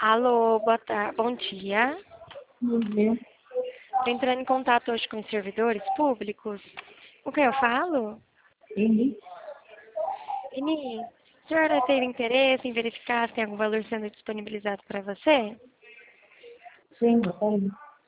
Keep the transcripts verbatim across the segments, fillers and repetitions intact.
Alô, boa tarde, bom dia. Bom dia. Estou entrando em contato hoje com os servidores públicos. Com quem eu falo? Sim, Ini, a senhora teve interesse em verificar se tem algum valor sendo disponibilizado para você? sim, eu tenho.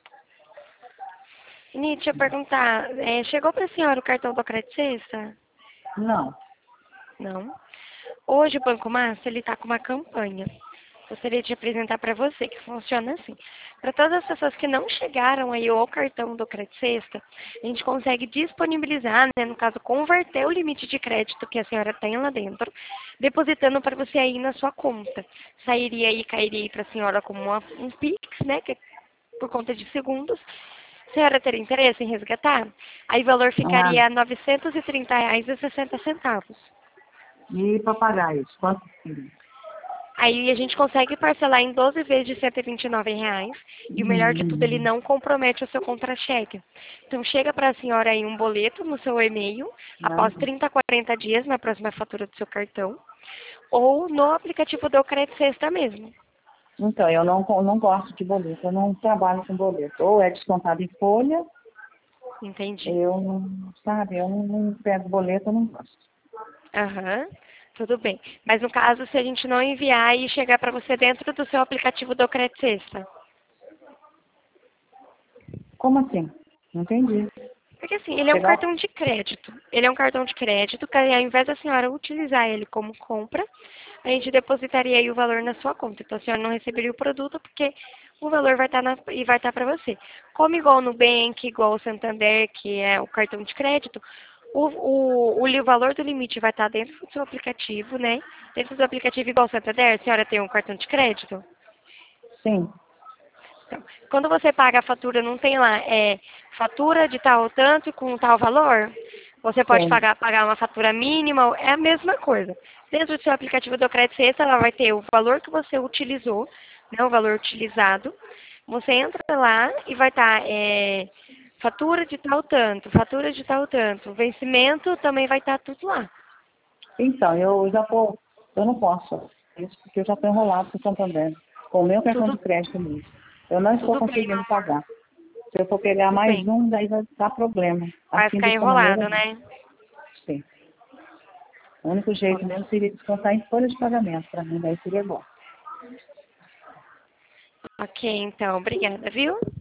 Ini, deixa eu perguntar, é, chegou para a senhora o cartão do Crédito Sexta? Não. Não. Hoje o Banco Master ele está com uma campanha. Gostaria de apresentar para você que funciona assim. Para todas as pessoas que não chegaram aí ao cartão do Crédito Sexta, a gente consegue disponibilizar, né, no caso, converter o limite de crédito que a senhora tem lá dentro, depositando para você aí na sua conta. Sairia aí, cairia para a senhora como uma, um Pix, né, que é por conta de segundos. A senhora teria interesse em resgatar? Aí o valor Ah, ficaria R novecentos e trinta reais e sessenta centavos. e papagaios? Quantos filhos? Aí a gente consegue parcelar em doze vezes de cento e vinte e nove reais. E o melhor de tudo, ele Hum, não compromete o seu contra-cheque. Então chega para a senhora aí um boleto no seu e-mail, não. após trinta a quarenta dias na próxima fatura do seu cartão, ou no aplicativo do Crédito Sexta mesmo. Então, eu não, não gosto de boleto, eu não trabalho com boleto. Ou é descontado em folha, Entendi. eu não, sabe, eu não, não pego boleto, eu não gosto. Aham, tudo bem. Mas no caso, se a gente não enviar e chegar para você dentro do seu aplicativo do Crédito Sexta. Como assim? Não entendi. Porque assim, ele é um Chegar, cartão de crédito. Ele é um cartão de crédito que ao invés da senhora utilizar ele como compra, a gente depositaria aí o valor na sua conta. Então a senhora não receberia o produto porque o valor vai estar na, e vai estar para você. Como igual o Nubank, igual o Santander, que é o cartão de crédito, o, o, o li- valor do limite vai estar dentro do seu aplicativo, né? Dentro do aplicativo igual o Santander, a senhora tem um cartão de crédito? sim, Então, quando você paga a fatura, não tem lá, é fatura de tal tanto com tal valor? Você pode tem. pagar, pagar uma fatura mínima, é a mesma coisa. Dentro do seu aplicativo do Crédito Sexta, ela vai ter o valor que você utilizou, né, o valor utilizado. Você entra lá e vai estar é, fatura de tal tanto, fatura de tal tanto. Vencimento também vai estar tudo lá. Então, eu já tô, eu não posso isso, porque eu já estou enrolado com o Santander, com o meu cartão de Tudo, crédito mesmo. Eu não estou tudo bem, meu conseguindo amor. pagar. Se eu for pegar Tudo mais bem. um, daí vai dar problema. Vai Assim, ficar dessa maneira, enrolado, né? sim. O único jeito mesmo seria descontar em folha de pagamento. Para mim, daí seria bom. Ok, então, obrigada, viu?